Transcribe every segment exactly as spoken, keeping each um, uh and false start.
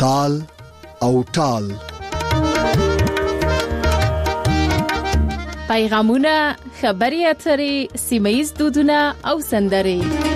تال او ټال. پیغامونه، خبري اترې، سیمه‌ییز دودونه او سندرې.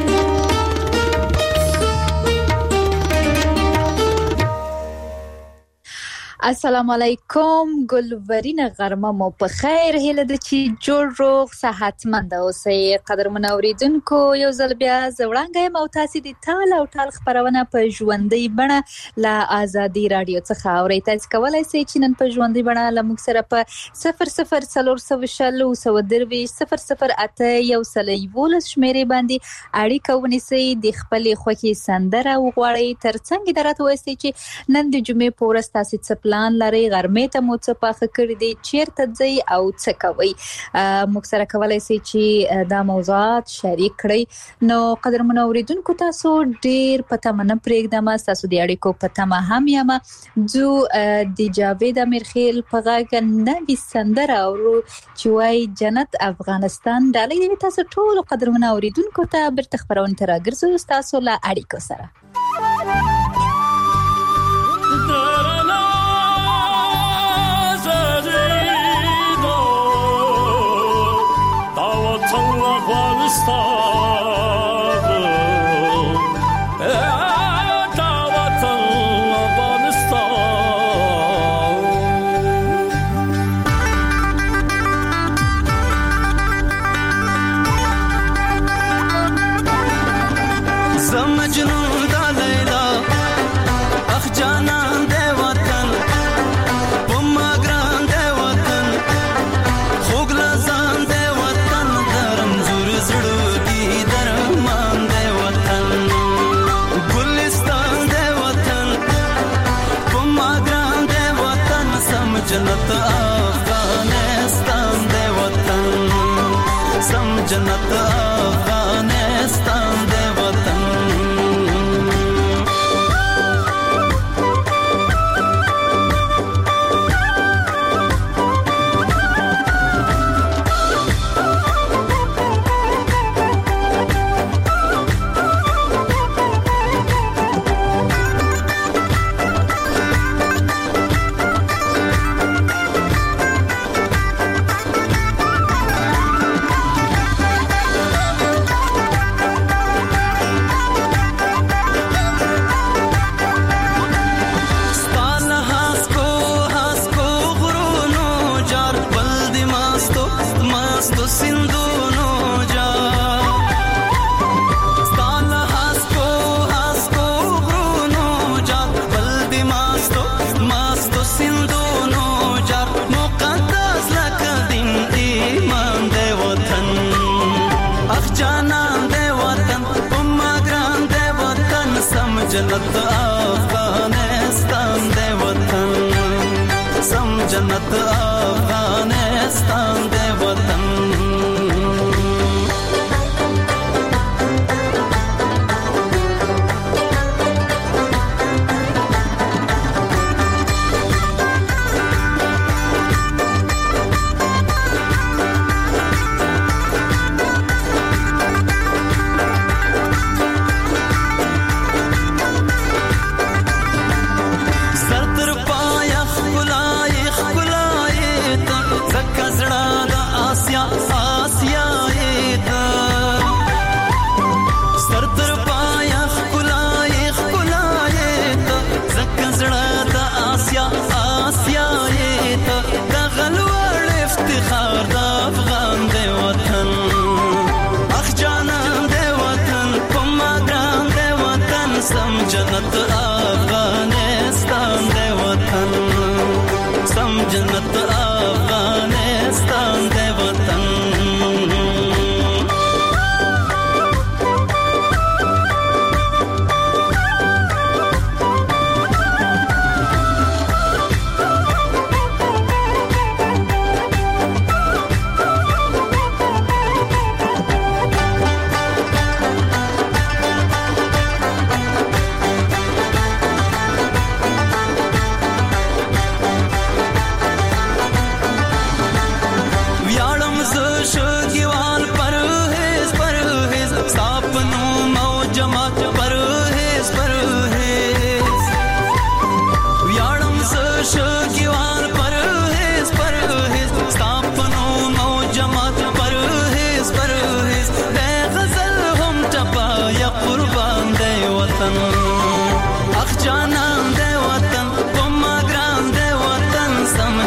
السلام علیکم، ګلورین غرمه مو په خیر. هیله ده چې جوړ روغ صحتمند اوسئ. قدرمن اوریدونکو، یو ځل بیا زوړانګه یم او تاسو د تال او ټال خبرونه په ژوندۍ بڼه له آزادي رادیو څخه اورئ. تاسو کولای شئ چې نن په ژوندۍ بڼه له موږ سره په صفر صفر څلور سوه شل اووه سوه درویشت صفر صفر اته یو سل یولس شمیرې باندې اړیکه ونیسئ. د خپلې خوښې سندره وغواړئ. ترڅنګ یې راته ووایئ چې نن د جمعې په ورځ تاسو څه پلان لري، غرمې ته مو څه پاخه کړی دي، چیرته ځئ او څه کوئ. موږ سره کولای شئ چې دا موضوعات شریک کړئ. نو قدرمن اوریدونکو، تاسو ډیر په تمه نه پرېږدم، تاسو د اړیکو په تمه هم یم. جو د جاوید امیرخیل په غږ نوې سندره اورو چې وایي جنت افغانستان. ډالۍ دې تاسو ټول قدرمن اوریدونکو ته بیرته خبرونه ته راګرځو تاسو له اړیکو سره. جنت افغانستان دے وطن، سم جنت افغانستان دے وطن. جنت افغانستان دے وطن، سم جنت افغانستان دے وطن.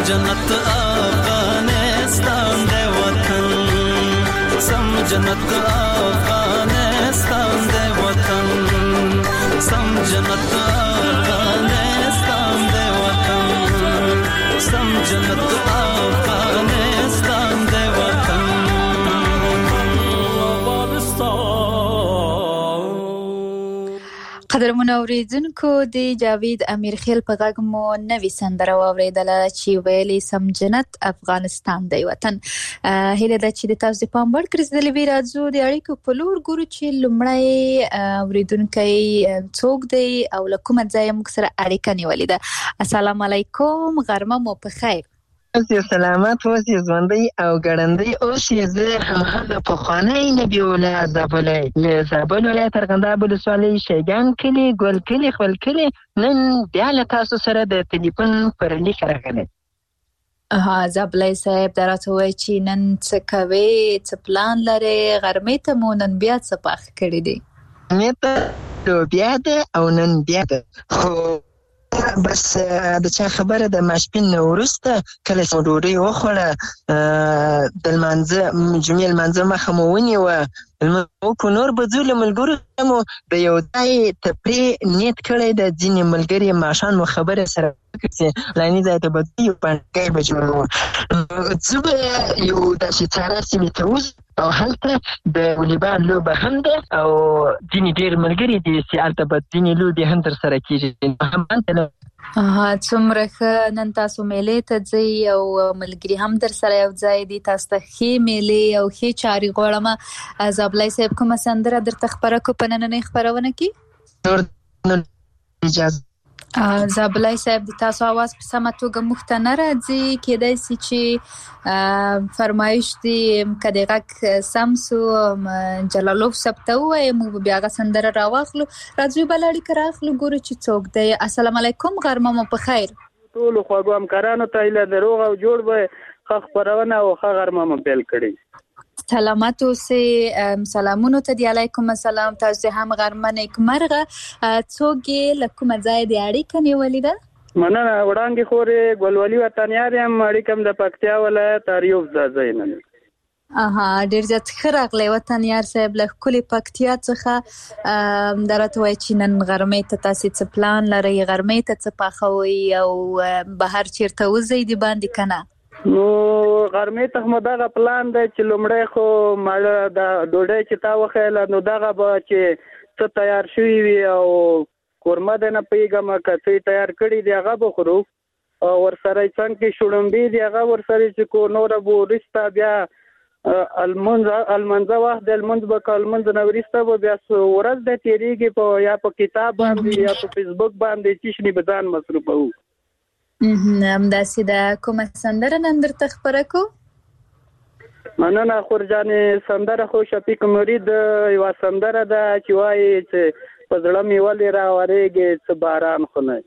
جنت افغانستان د وطن سم جنت افغانستان د وطن سم جنت افغانستان د وطن سم جنت افغانستان د وطن قدرمن اوریدونکو د جاوید امیرخیل په غږ مو نوې سندره واوریدله چې ویلي سم جنت افغانستان دی وطن. هیله ده چې د تاسو په پام وړ ګرځېدلې وي. راځو د اړیکو په لور ګورو چې لومړی اوریدونکی څوک دی او له کومه ځایه موږ سره اړیکه نیولې ده. السلام علیکم، غرمه مو په خیر. اوس یې سلامت، اوس یې ژوندی او ګړندی، اوس یې زه هماغه پخوانی نبي الله زابلی له زابل ولایت ارغنداب ولسوالۍ شیګان کلي ګل کلي خپل کلي نن بیا له تاسو سره د ټلیفون پر لیک راغلی. ها زابلی صاحب دا راته وایي چې نن څه کوې، څه پلان لرې؟ غرمې ته مو نن بیا څه پاخ کړي دي؟ غرمې ته لوبیا ده او نن بیا ده، خو بس د چا خبره د ماسپین نه وروسته کله چې ډوډۍ وخوړه د لمانځه جمعې لمانځه مخه مو ونیوه، لمونځ نور به ځو له ملګرو سره مو د یو ځای تفریح نیت کړی د ځینې ملګري ماښام مو خبره سره وکړه چې فلاني ځای ته به ځو یو پنډکی به جوړوو، ځو به یو داسې چاره سیمې ته وځو او هلته د والیبال لوبه هم ده او ځینې ډېر ملګري دي چې هلته به ځینې لوبې هم در سره کېږي. ها څومره ښه، نن تاسو میلې ته ځئ او ملګري هم در سره یو ځای دي. تاسو ته ښې میلې او ښې چارې غواړم. زابلی صاحب کومه سندره درته خپره کړو په نننۍ خپرونه کې؟ اجازه زابلی صاحب د تاسو आवाज په سمه توګه موږ ته نه راځي، کېدای شي چې فرمایش دې که د غږ سم سو جلالوف صاحب ته ووایي موږ به بیا هغه سندره راواخلو. راځو بله اړیکه راخلو ګورو چې څوک دی. السلام علیکم، غرمه مو په خیر. ټولو خواږو همکارانو ته هیله د روغ او جوړ به ښه خپرونه او ښه غرمه مو پیل کړي. سلامت اوسئ. سلامونو ته دی علیکم السلام. تاسو هم غرمه نیکمرغه. څوک یې له کومه ځایه د اړیکه نیولې ده؟ مننه، وړانګې خورې ګلولي وطنیار یم، اړیکه م د پکتیا ولایت اریوب ځای نه. اها ډېر زیات ښه راغلی وطنیار صاحب له ښکلې پکتیا څخه. دا راته وایي چې نن غرمې ته تاسې څه پلان لرئ، غرمې ته څه پخوئ او بهر چېرته وځئ د باندې که نه؟ نو غرمې ته مو دغه پلان دی چې لومړی خو ماړه د ډوډۍ چې تا وښیله نو دغه به چې څه تیار شوي وي او قورمه دی نه پوهېږم که څه یې تیار کړي دي هغه به خورو او ورسره یې څنګ کې شړومبې دي هغه ورسره چې کو نوره به وروسته بیا المنځه وخت دی، لمونځ به که لمونځ نه وروسته به بیا ورځ دی تېرېږي په یا په کتاب باندې یا په فیسبوک باندې چشنې به ځان مصروفوو. همداسې ده. کومه سندره نن درته خپره کړو؟ مننه خورجانې، سندره خو شفیق مرید یوه سندره ده چې وایي چې په زړه مې ولې راورېږي څه باران خو نه.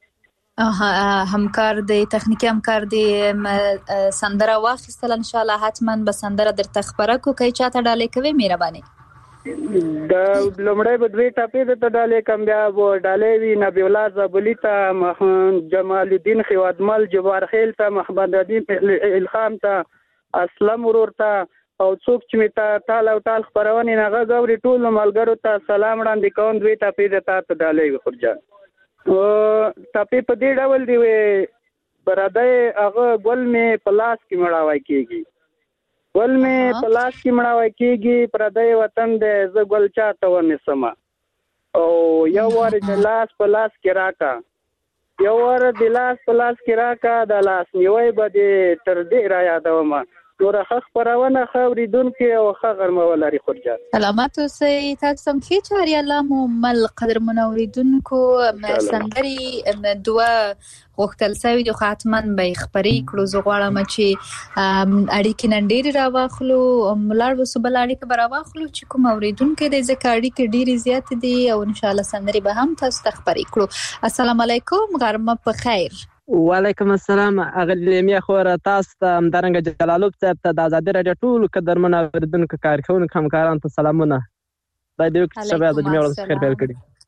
همکار دی، تخنیکي همکار دی، سندره واخیستله انشاءالله حتما به سندره درته خپره کړو. که یې چاته ډالۍ کوې مهرباني؟ د لومړی به دوې ټاپې درته ډالۍ کړم، بیا به ډالۍ وي نبي الله زابلي ته، جمال الدین خیوادمل جبارخیل ته، محمد ادین الخام ته، اسلم ورور ته او څوک چې مې ته ټال او ټال خپرونې نه غږ اوري ټولو ملګرو ته سلام وړاندې کوم. دوې ټاپې درته ته ډالۍ وي خورجان. ټاپې په دې ډول دی وې پردی هغه ګل مې په لاس کې مړاوی کېږي، ګل مې په لاس کې مړاوی کېږي، پردی وطن دی زه ګل چاته ونیسمه او یو وار د لاس په لاس کې راکا، یو وار د لاس په لاس کې راکا، د لاس نیوی به دې تر دې را یادومه. نوره ښه خپرونه، ښه اورېدونکي او ښه غرمه ولري خورجان. سلامت اوسئ. تاسو هم ښې چارې الله مو مل. قدرمنو اورېدونکو سندرې دوه غوښتل سوي دي خو حتما به یې خپرې کړو. زه غواړم چې اړیکې نن ډېرې راواخلو، ولاړ به سو بله اړیکه به راواخلو چې کوم اورېدونکی دی، ځکه اړیکې ډېرې زیاتې دي او انشاءالله سندرې به هم تاسو ته خپرې کړو. السلام علیکم، غرمه په خیر. وعلیکم السلام. اغلی میا خوره تاسو ته همدارنګه جلالوب صاحب ته د ازادي راډیو ټولو قدرمنو اورېدونکو کارکوونکو همکارانو ته سلامونه. خدای دې وکړي چې شبه د جمعې ورځ خیر پیل کړي.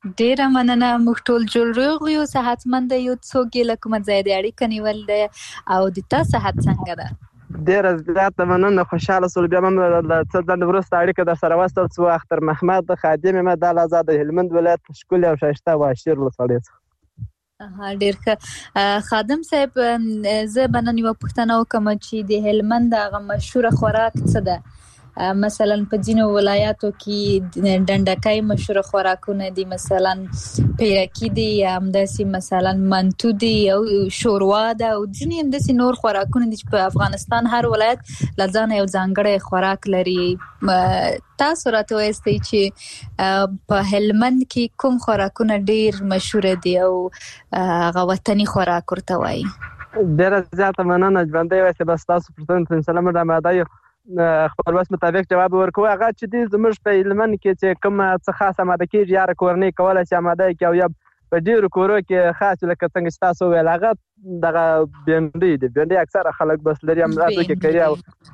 ډیره مننه. موږ ټول جوړ روغ یو، صحتمند یو. څوک یې له کومه ځای د اړیکه نیول دی او د تا صحت څنګه ده؟ ډیره زیاته مننه، خوشحاله سول. بیا هم له څه ځنډ وروسته اړیکه در سره واستل څو اختر محمد خادم یم، د آزاد هلمند ولایت ښکلي او ښایسته واشیر ولسوالۍ څخه. ډیر ښه. خادم صاحب، زه به نن یوه پوښتنه وکړم چې د هلمند هغه مشهوره خوراک څه ده؟ مثلا په ځینو ولایاتو کې ډنډکی مشهوره خوراکونه دي، مثلا پیرکی دي، همداسې مثلا منتو دي او شوروا ده، او ځینې همداسې نور خوراکونه دي چې په افغانستان هر ولایت له ځانه یو ځانګړی خوراک لري. تاسو راته وایستئ چې په هلمند کې کوم خوراکونه ډیر مشهوره دي او هغه وطني خوراک ورته وایي؟ ډیره زیاته مننه. ژوندی وایسئ، بس تاسو پوښتنې ته انشاءالله موږ آماده یو خپل وس مطابق جواب ورکوو. هغه چې دی زموږ په هلمند کې چې کوم څه خاص آماده کېږي، یاره کورنۍ کولی شي آماده کړي، او یا په ډېرو کورو کې خاص لکه څنګه چې تاسو وویل هغه دغه بینډۍ دي. بینډۍ اکثره خلک بس لري، همداسې کې کوي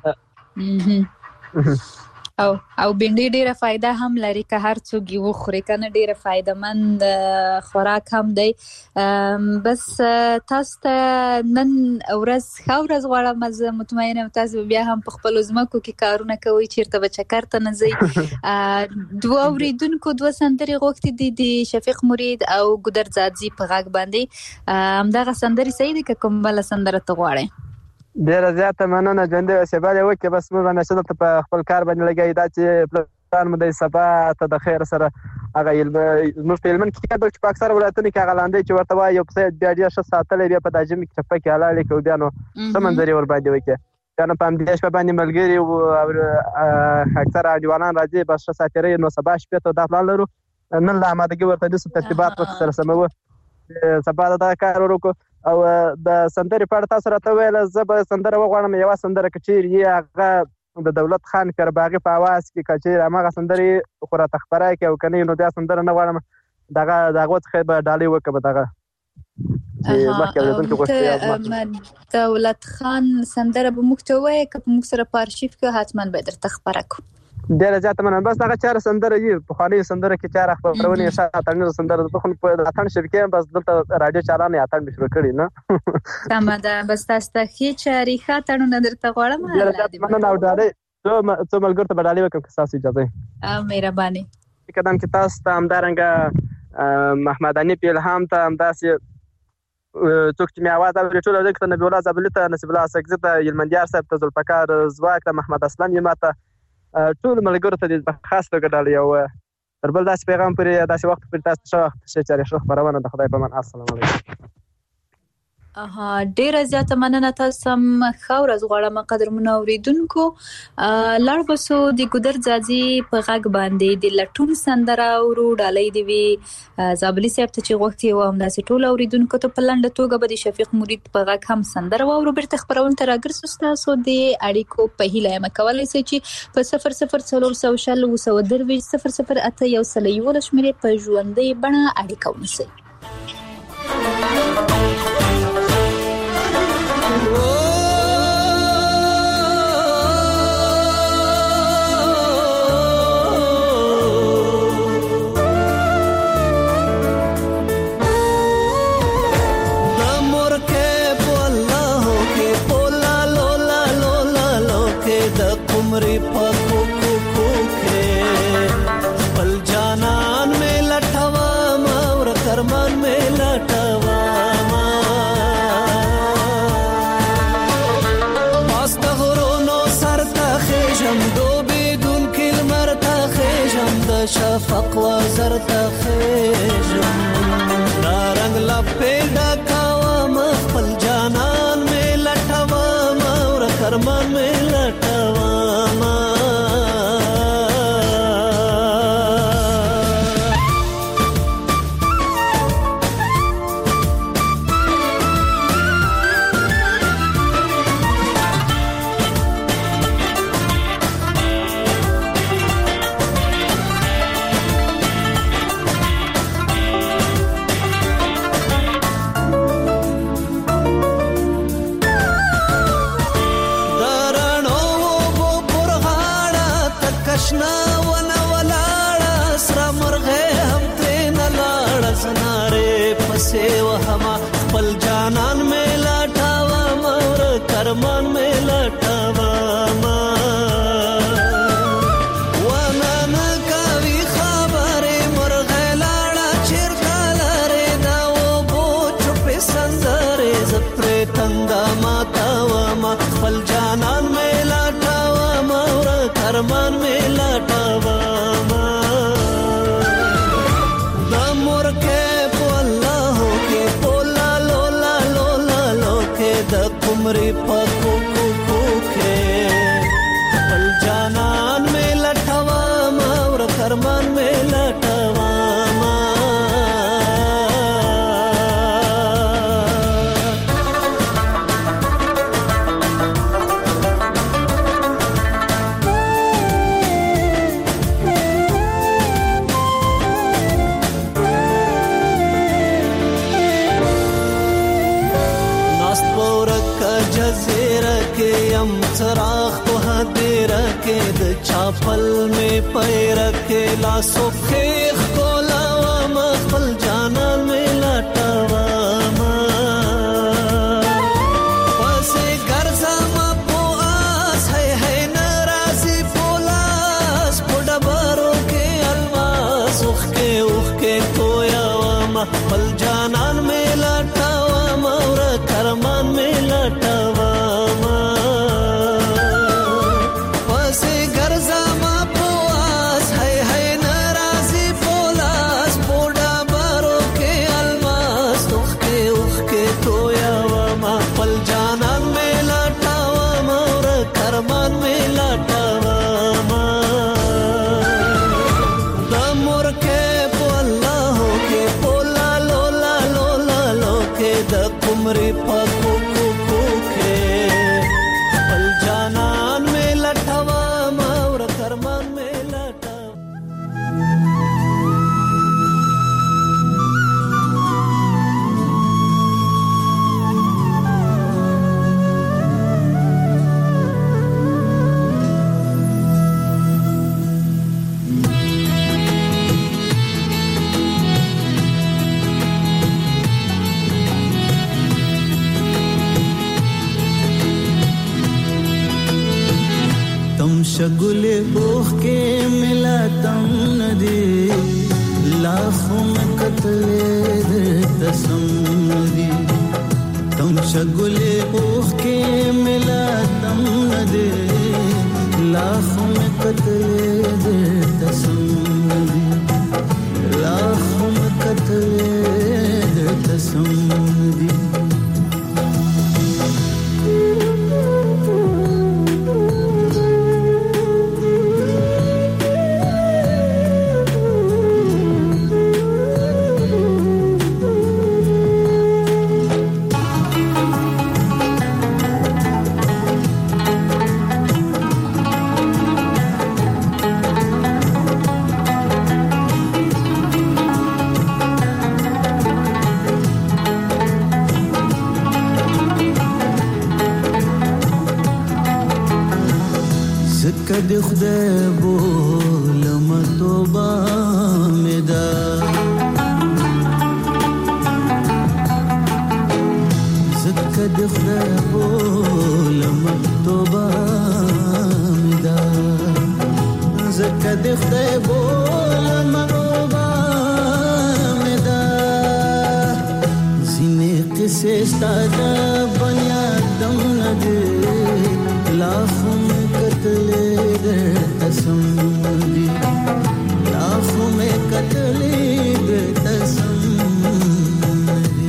او او او بینډۍ ډیره فایده هم لري که هر څوک یې وخوري، کنه ډیره فایده مند خوراک هم دی. بس تاسو ته نن ورځ ښه ورځ غواړم. زه مطمئنه یم تاسو بیا هم په خپلو ځمکو کې کارونه کوئ، چیرته به چکر ته نه ځئ. دوه اورېدونکو دوه سندرې غوښتې دي، د شفیق مرید او ګودر ځاځي په غږ باندې. همدغه سندرې صحیح دي که کوم بله سندره ته غواړئ؟ ډیره زیاته مننه. ژوندی اوسئ، بل یې وکړئ. بس موږ همیشه دلته په خپل کار باندې لګیا، دا چې پلان مو دی سبا ته د خیر سره هغه زموږ په هلمند کې کېدل چې په اکثره ولایتونو کې هغه لاندی چې ورته وایي یو پسه بیا ډېر ښه ساتلی، بیا په دا ژمي کې چپه کې حلالې کړو، بیا نو ښه منظرې ورباندې وکړي. بیا نو په همدې شپه باندې ملګري او اکثره انډیوالان راځي، بس ښه ساتېرئ. نو سبا شپې ته دا پلان لرو، نن له آمادګي ورته نیسو، ترتیبات ورته سره سموو، سبا د دغه کار وکړو. او د سندرې په اړه تاسو راته وویل، زه به سندره وغواړم، یوه سندره که چیرې یې هغه د دولت خان کرباغي په اواز کې که چیرې هماغه سندرې خو راته خپره کړي، او که نه نو بیا سندره نه غواړم، دغه د هغو څخه به ډالۍ وکړم. دغه دولت خان سندره به موږ ته ووایې، که په موږ سره په ارشیف کې حتما به درته خپره کړو. ډیره زیاته مننه. بس هغه چاره سندره یي پخوانۍ سندره کې چاره خپرونې ښه اتڼ سندره د خو په اتڼ شبکې بس دلته رادیو چالان یې اتڼ شروع کړي نه سمه ده. بس تاسو ته ښې چارې ښه اتڼونه درته غواړم. ډیره زیاته مننه. او ډالۍ څو ملګرو ته به ډالۍ وکړم که ستاسو اجازه وي. مهرباني. قدم کې تاسو ته همدارنګه محمد حنیف الهام ته، همداسې څوک چې مې اواز اوري ټول ځکه ته نبی الله زابلي ته، نصیب الله سکزي ته، هلمندیار صاحب ته، ذوالفقار ځواک ته، محمد اسلم یما ته، ټول ملګرو ته د خاص توګه ډالۍ. او تر بل داسې پیغام پورې داسې وخت پورې تاسو ښه وخت ښې چارې ښه خپرونه د خدای په امان. السلام علیکم. اها ډیره زیاته مننه. تاسو هم ښه ورځ غواړم قدرمنو اورېدونکو. لاړ به سو د ګودر ځاځي په غږ باندې د لټون سندره اورو. ډالۍ دې وي زابلي صاحب ته چې غوښتې وه، همداسې ټولو اورېدونکو ته په لنډه توګه به د شفیق مرید په غږ هم سندره واورو. بیرته خپرونې ته راګرځو. ستاسو د اړیکو په هیله یم کولی شئ چې په صفر صفر څلور سوه شل اووه سوه درویشت صفر صفر اته یو سل یولس شمېرې په ژوندۍ بڼه اړیکه ونیسئ. شفق و زرد خیجم نارنگ لپی ڈاکاوام خپل جانان میں لٹوام اور کرمان میں لٹوام. कमरे पको को को के पल जानन में लटवा और करमान में लटवा चराग तो हदे रखे द चापल में पैर के लासो खेख को लावा मखल जाना में लटावा पसे गर्जा मा पो आस है है नाराजी पोलास पोडबारो के अलवास उख के उख के तोयावा मखल जाना में लटावा मौरा करमान में लटावा शगुले बोह के मिला तम नदी लाखों में कतले दे तसम्मदी तुम शगुले बोह के मिला तम नदी लाखों में कतले दे तसम्मदी लाखों में कतले दे तसम्मदी कद खुदा बोल मतोबा मेदा कद खुदा बोल मतोबा मेदा कद खुदा बोल मतोबा मेदा जिने किसे स्तादा बनिया दम नदे लाखों में कतले दे तसम्मदी लाखों में कतले दे तसम्मदी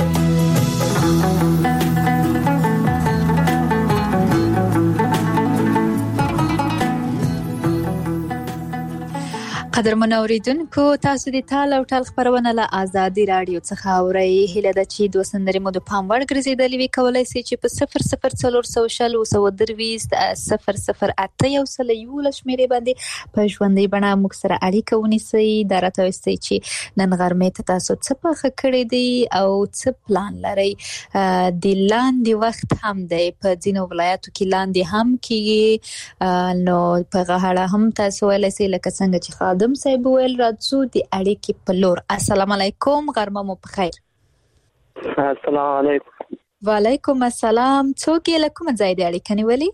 قدرمن اوریدونکو تاسو د تال او ټال خبرونه له آزادي رادیو څخه اورئ. هیله ده چې دوه سندرې مو د پام وړ ګرځېدلې وي. کولی شئ چې په صفر صفر څلور سوه شل اوه سوه درویشت صفر صفر اته یو سل یولس شمېرې باندې په ژوندۍ بڼه موږ سره اړیکه ونیسئ. دا راته وایستئ چې نن غرمې ته تاسو څه پخه کړی دی او څه پلان لرئ. د لاندې وخت هم دی، په ځینو ولایاتو کې لاندې هم کېږي، نو په غاړه هم تاسو ویلی شئ لکه څنګه چې خادم صاحب ویل راځو د اړیکې په لور. السلام علیکم، غرمه مو په خیر. السلام علیکم. وعلیکم السلام. څوک یې له کومه ځای د اړیکه نیولې؟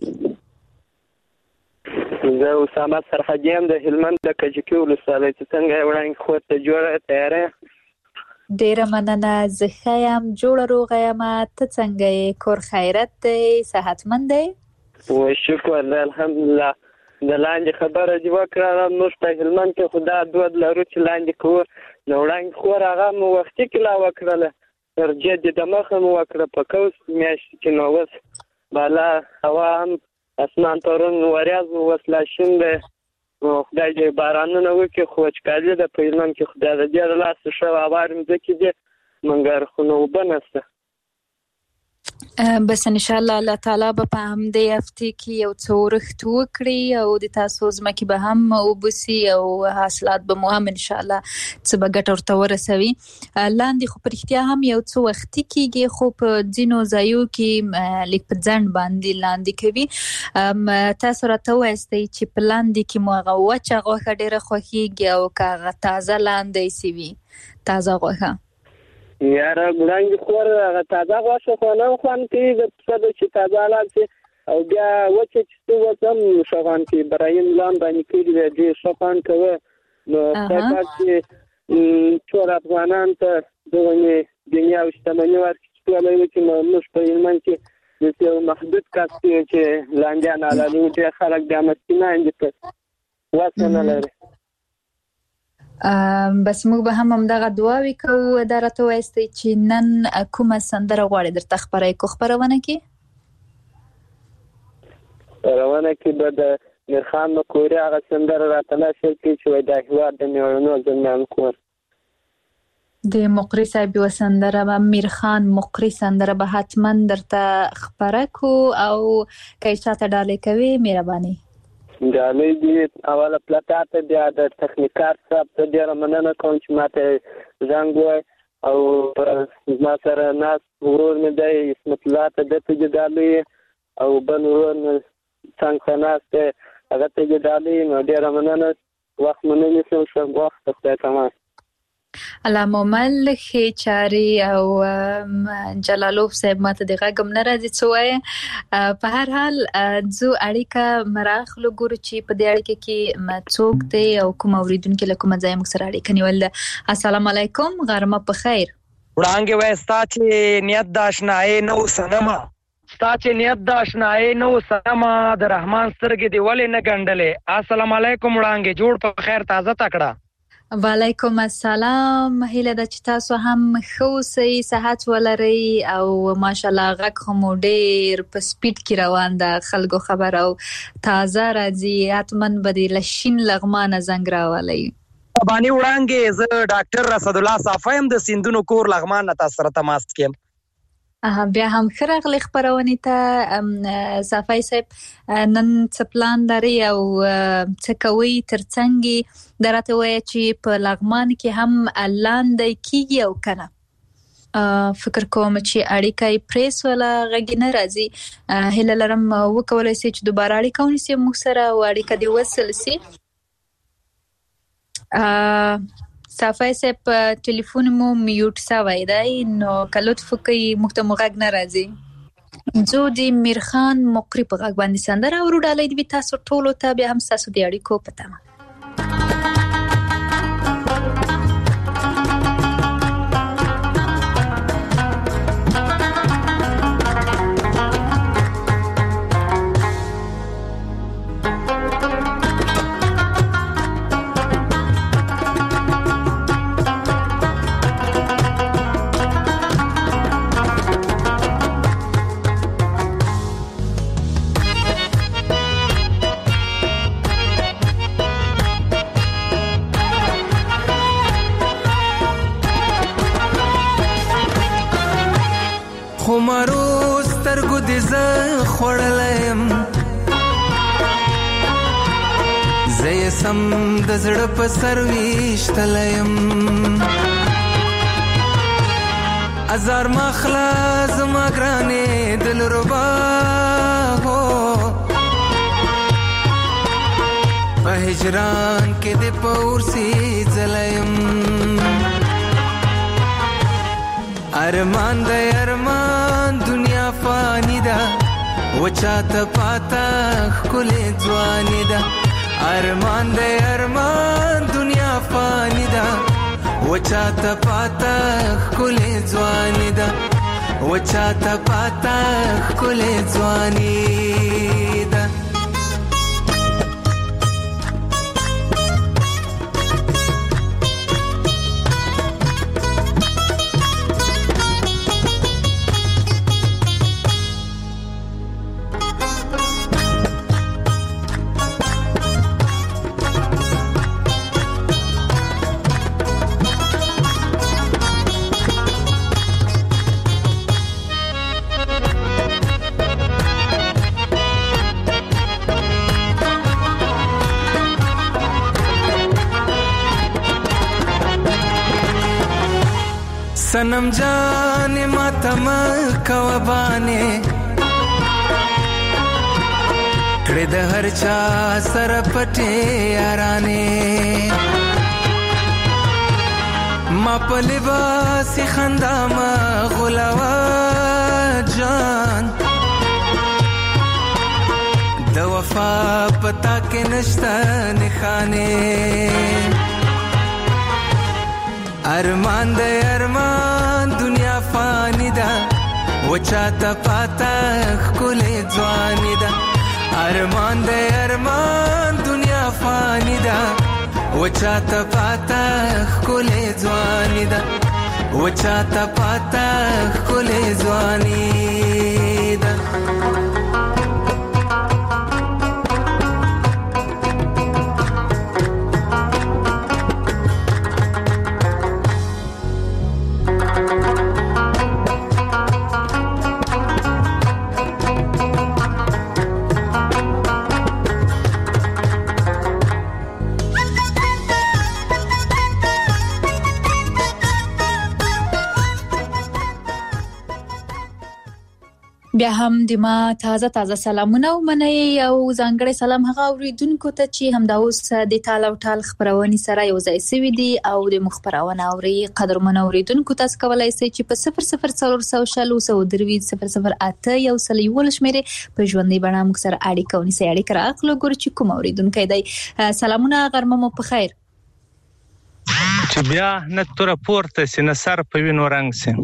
زه اسامه سرحدي یم د هلمند د کجکي ولسوالۍ. چې څنګه یې وړاندې خور ته جوړه تیاره؟ ډېره مننه، زه ښه یم، جوړه روغه یم. ته څنګه یې؟ کور خیرت دی؟ صحتمند دی؟ شکر دی الحمدلله. د لاندې خبره دې وکړه، موږ په هلمند کې خو دا دود لرو چې لاندې کوو. نو وړاندې خور هغه مو وختي کلا وکړله، ترجیح دې د مخه مو وکړه په کوس میاشتې کې. نو اوس بالا هوا هم اسمان پرون وریاض وسلا شین دی خدای دې بارانونه وکړي خو وچکالي ده په هلمند کې خدای د دې له لاسه ښه هوار مځکې دي مګر خو نو اوبه نشته بس ان شاء الله الله تعالی به په همدې هفته کې یو څه ورښت وکړي او د تاسو ځمکې به هم وبسي او حاصلات به مو هم ان شاء الله څه به ګټه ورته ورسوي. لاندې خو په رښتیا هم یو څه وختي کېږي خو په ځینو ځایو کې لیک په ځنډ باندې لاندې کوي. تاسو راته وایستئ چې په لاندې کې مو هغه وچه غوښه ډېره خوښېږي او که هغه تازه لاندې سوي تازه غوښه یاره ګړنګ خور هغه تازه غوښه خو نه خوند کوي د پسه د چې تازه حلال شي او بیا وچه چې څه وڅ هم ښه خوند کوي برایم ځان باندې کړي دی ډېر ښه خوند کوي نو خدای پاک چې ټول افغانان ته دغه دنیا او شتمني ورکړي چې ټوله یې وکړي نو موږ په هلمند کې داسې یو محدود کس کې چې لاندیان حلالوي ډېر خلک بیا مسکینان دي په وسه نه لري. بس موږ به هم همدغه دعاوې کوو. دا راته وایستئ چې نن کومه سندره غواړئ درته خپره کړو خپرونه کې؟ خپرونه کې به د میرخان مقوري هغه سندره راته نشر کړي چې وایي دا هېواد د مېړنو زلمیانو کور. د مقري صاحب یوه سندره به میرخان مقري سندره به حتما درته خپره کړو او که یې چاته ډالۍ کوي مهرباني ډالۍ دي اوله پلتا ته بیا د تخنیکار صاحب ته ډېره مننه کوم چې ماته زنګ ووایي او زما سره ناست ورور مې دی اسمت الله ته ده ته دې ډالۍ او بل ورور مې څنګ ته ناست دی هغه ته دې ډالۍ نو ډېره مننه وخت مو نه نیسم ښه وخت ته خدای تمام الله مومل ښې چارې او جلالوف صاحب ماته د غږ هم نه راځي څه وایي. په هر حال ځو اړیکه مراخلو ګورو چې په دې اړیکه کې څوک دی او کوم اوریدونکي له کومه ځایه موږ سره اړیکه نیول ده. السلام علیکم غرمه په خیر. وړانګې وایي ستا چې نیت د اشنایۍ نه وسنمه ستا چې نیت د اشنایۍ نه وسنمه د رحمان سترګې دې ولې نه ګنډلې. السلام علیکم وړانګې جوړ په خیر تازه تکړه. وعلیکم السلام. هیله ده چې تاسو هم ښه اوسئ صحت ولرئ او ماشاءالله غږ خو مو ډېر په سپیډ کې روان ده خلکو خبر او تازه راځي حتما به د لشین لغمانه زنګ راولئ. بانی وړانګې زه ډاکټر رسد الله صافی یم د سیندونو کور لغمان نه تاسو سره تماس کیم. بیا هم ښه راغلی خپرونې ته صافی صاحب نن څه پلان لرئ او څه کوئ ترڅنګ دا راته وایه چې په لغمان کې هم لاندی کیږي او که نه. فکر کوم چې اړیکه یې پرې سوله غږ یې نه راځي. هیله لرم وکولی سي چې دوباره اړیکه ونیسي موږ سره او اړیکه دې وصل سي. صافی صاحب ټلیفون مو میوټ سوی دی نو که لطف وکړئ موږ ته مو غږ نه راځي. ځو د میرخان مقري په غږ باندې سندره اورو ډالۍ دې وي تاسو ټولو ته بیا هم ستاسو د اړیکو په تمه. خمارو سترګو دې زه خوړلیم زه یې سم د زړه په سر ویشتلیم ازار مخلا زما ګرانې دلربا هو په هجران کې دې په ورسي ځلیم ارمان د ارمان دنیا فانی ده وچاته پاتا ښکلې ځواني ده ارمان د ارمان دنیا فانی ده وچاته پاتا ښکلې ځواني ده وچاته پاتا ښکلې ځواني ده. सनम जाने मातम कवबाने कड़े द हर चा सर पटे याराने मा पलिबास खंदा मा गुलावा जान द वफा पता के नश्ता निखाने अरमान दे अरमान दुनिया फानी दा वचाता पाता खुले जवानी दा अरमान दे अरमान दुनिया फानी दा वचाता पाता खुले जवानी दा वचाता पाता खुले जवानी दा بیا هم د ما تازه تازه سلامونه ومنئ او ځانګړی سلام هغه اوریدونکو ته چې همدا اوس د ټال او ټال خبرونې سره یو ځای سوي دي او د مخبرونه اوري قدرمن اوریدونکو تاسو کولای شئ چې په صفر صفر څلور سوشل او سو دروي صفر صفر اته یو سل یو شمیرې په ژوندۍ بڼه موږ سره اړیکه ونیسئ اړیکه راغلو ګور چې کوم اوریدونکو دی سلامونه غرمه مو په خیر چې بیا نه تور پورته سینه سر په وینو رنگ سي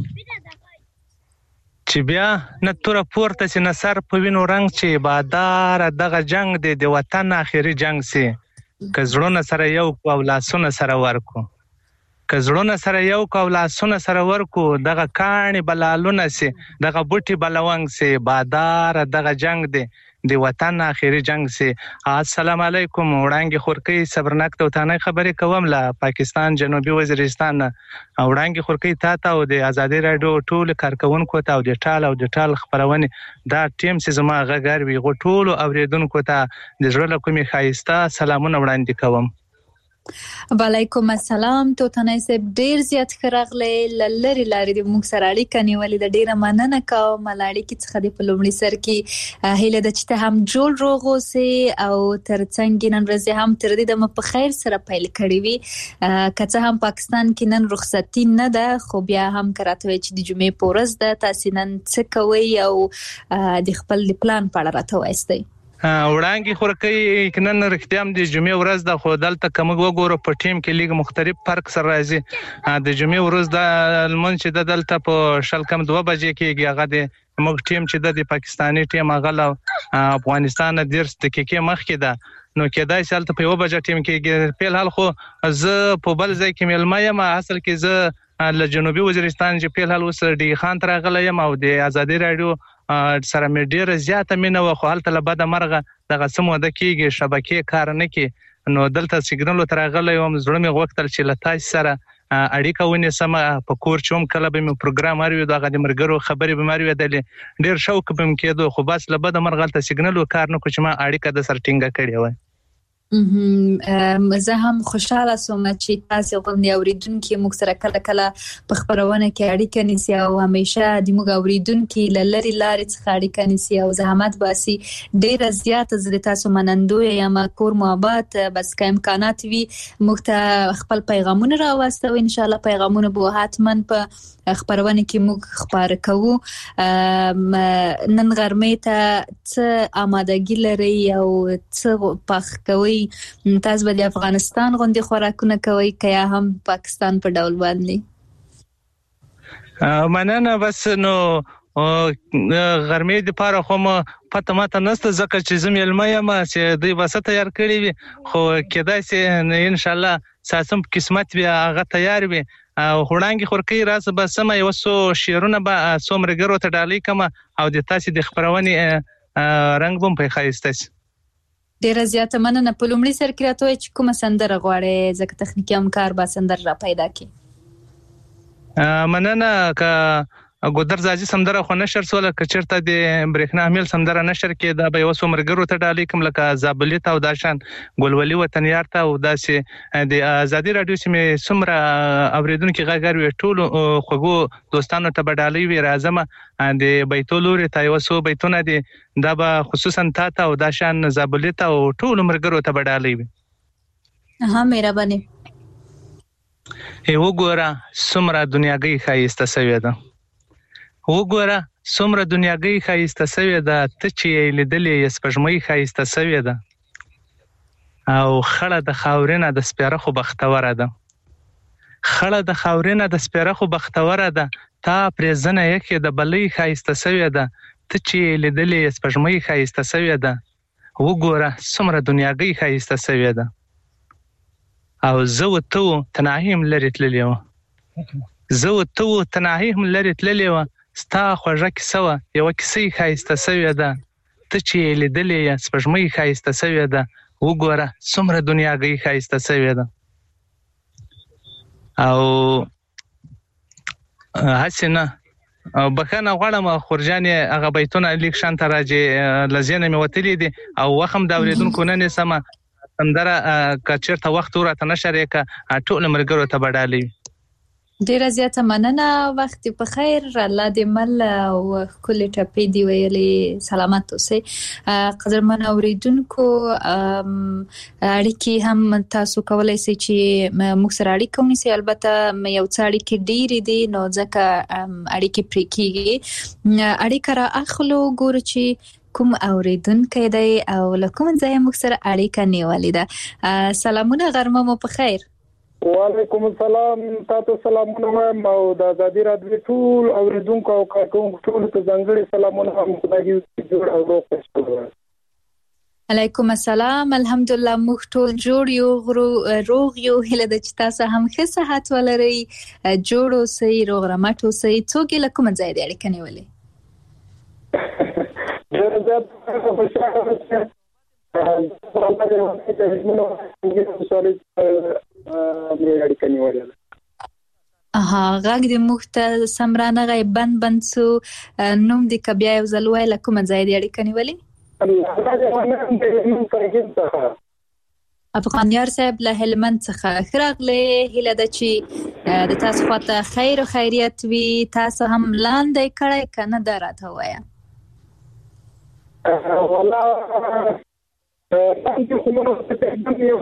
چې بیا نه تور پورته سي نه سر په وینو رنگ چې بادار دغه جنگ دی د وطن اخیری جنگ سي کزړونه سره یو او لاسونه سره ورکو کزړونه سره یو او لاسونه سره ورکو دغه کاڼي بلالونه سي دغه بوټي بلوانګ سي بادار دغه جنگ دی د وطن اخیری جنگ سي السلام علیکم وړانګي خورکی صبرناک ته وتانه خبرې کوم لا پاکستان جنوبي وزیرستان وړانګي خورکی تا ته او د ازادي رادیو ټول کارکونکو ته او د ټال او د ټال خبرونه دا ټیم سي زما غږر وی غو ټول اوریدونکو ته د ژړل کومي خایسته سلامونه وړاندې کوم وعلیکم السلام تو تنه سب ډیر زیات خراغله لری لری د موږ سره اړیکه نیولې د ډیره مننه کوم لاړې کې څخه د پلومړي سر کې هیله د چته هم جوړ روغو سي او ترڅنګ نن ورځ هم تر دې د په خیر سره پیل کړی وي کته هم پاکستان کې نن رخصتي نه ده خو بیا هم کراته چې د جمعې پورز ده تاسو نن څه کوي او د خپل پلان په اړه راته وایستئ وړانګي خورکی کنن رښتیا هم د جمعې ورځ د خو دلته کوم وګورو په ټیم کې لیګ مختلف فرق سره راځي د جمعې ورځ د لمن چې د دلته په شل کم دوه بجې کېږي هغه د موږ ټیم چې د پاکستاني ټیم هغه له افغانستان د درس دقیقې مخکې ده نو کېدای شي تل په یو بجې ټیم کې په حال خو زه په بل ځای کې ملما یم اصل کې زه له جنوبي وزیرستان چې په حال اوس ډی خان تر غلې یم او د ازادي رادیو سره مې ډیره زیاته مینه و خو هلته لبد مرغه دغه سمو د کېږي شبکې کار نه کې نو دلته سیګنال تر غلې یم زړه مې غوښتل چې لتاش سره اړیکه ونیسم په کور چوم کله به مې پروګرام اړوي دغه د مرګرو خبرې به ماري ودلې ډیر شوق به مې کېدو خو بس لبد مرغه ته سیګنال کار نه کوم اړیکه د سر ټینګه کړې و زه هم خوشاله سوم چې تاسو غوښنه اوریدونکو موږ سره کله کله په خبرونه کې اړیکه نیسي او همیشه د موږ اوریدونکو لری لارې څخه اړیکه نیسي او زحمت باسي ډیر زیات زه تاسو منندوی یم کور محبت بس که امکانات وي موږ ته خپل پیغامونه راوستو ان شاء الله پیغامونه به حتما په خبرونه کې موږ خبر کوو نن غرمې ته څه آمادګي لري او څه پخ کوي تاسو به د افغانستان غوندي خوراکونه کوي که هم پاکستان په ډول باندې مننه بس نو غرمې د پاره خو ما پته ماته نسته ځکه چې زم علمه یم چې دوی وسه تیار کړی وي خو کېدای شي ان شاء الله ساسم قسمت بیا هغه تیار وي او وړانګي خورکی راس به سم یو سو شیرونه به سومرګرو ته ډالۍ کما او د تاسو د خبرونې رنگ بم په خایسته ډیر زیاته مننه په لومړي سر کې راته چې کومه سندره غواړي ځکه تخنیکی همکار به سندره را پیدا کړي مننه که ګودر زاجي سندره خو نشر سوله کچرته د برېښنا امیل سندره نشر کې دا به یو څو مرګرو ته ډالې کوم لکه زابلیت او داشان ګلولي وطنیار ته او داسې د ازادي رادیو چې مې څومره اوریدونکو غږ وي ټول خوګو دوستانو ته به ډالې وي راځم د بیتو لوري ته یو څو بیتونه دي دا به خصوصا تا ته او داشان زابلیت او ټول مرګرو ته به ډالې وي. ها مهرباني. یو ګوره څومره دنیاګۍ ښایسته سوې ده وګوره څومره دنیاګۍ ښایسته سوې ده ته چې یې لیدلې یې سپوږمۍ ښایسته سوې ده او خړه د خاورینه د سپېره خو بختوره ده خړه د خاورینه د سپېره خو بختوره ده تا پرې زنه یکې د بلۍ ښایسته سوې ده ته چې یې لیدلې یې سپوږمۍ ښایسته سوې ده وګوره څومره دنیاګۍ ښایسته سوې ده او زه و ته و تنهایي هم لرې تللې وه زه و ته و تنهایي هم لرې تللې وه ستا خوږه کیسه وه یوه کیسه یې ښایسته سوې ده ته چې یې لیدلې یې سپوږمۍ ښایسته سوې ده وګوره څومره دنیاګۍ ښایسته سوې ده او هسې نه بخښنه غواړم خورجانې هغه بیتونه لیک شانته راجې له ذهنه مې وتلي دي او وخت هم د اورېدونکو نه نیسمه سندره که چېرته وخت وراته نشر یې که ټولو ملګرو ته به ډالۍ وي. ډیره زیاته مننه وخت په خیر الله دې مل او ښکلې ټپې دې ویلې سلامت اوسئ. قدرمن اورېدونکو اړیکې هم تاسو کولی شئ چې موږ سره اړیکه ونیسئ البته یو څه اړیکې ډېرې دي نو ځکه اړیکې پرې کېږي اړیکه را اخلو ګورو چې کوم اوریدونکی دی او له کوم ځایه موږ سره اړیکه نیولې ده. سلامونه غرمه مو په خیر. وعلیکم السلام تاسو سلامونه وایم او د ازادي رادیو ټول اوریدونکو او کارکونکو ټول ته ځانګړي سلامونه هم خدای دې جوړ او روغ وساتي. علیکم السلام الحمدلله موږ ټول جوړ یو روغ یو هله د چې تاسو هم ښه صحت ولرئ جوړ اوسئ روغ رمټ اوسئ. څوک له کوم ځایه دې اړیکه نیولې؟ اها غږ دې موږ ته سم رانغی بند بند سو نوم دې که بیا یو ځل ووایه له کومه ځایه دې اړیکه نیولې؟ افغانیار صاحب له هلمند څخه ښه راغلې هیله ده چې د تاسو خواته خیر و خیریت وي تاسو هم لاندې کړی که نه دا راته ووایه. والله لاندې خو مونږ ته اقدام یو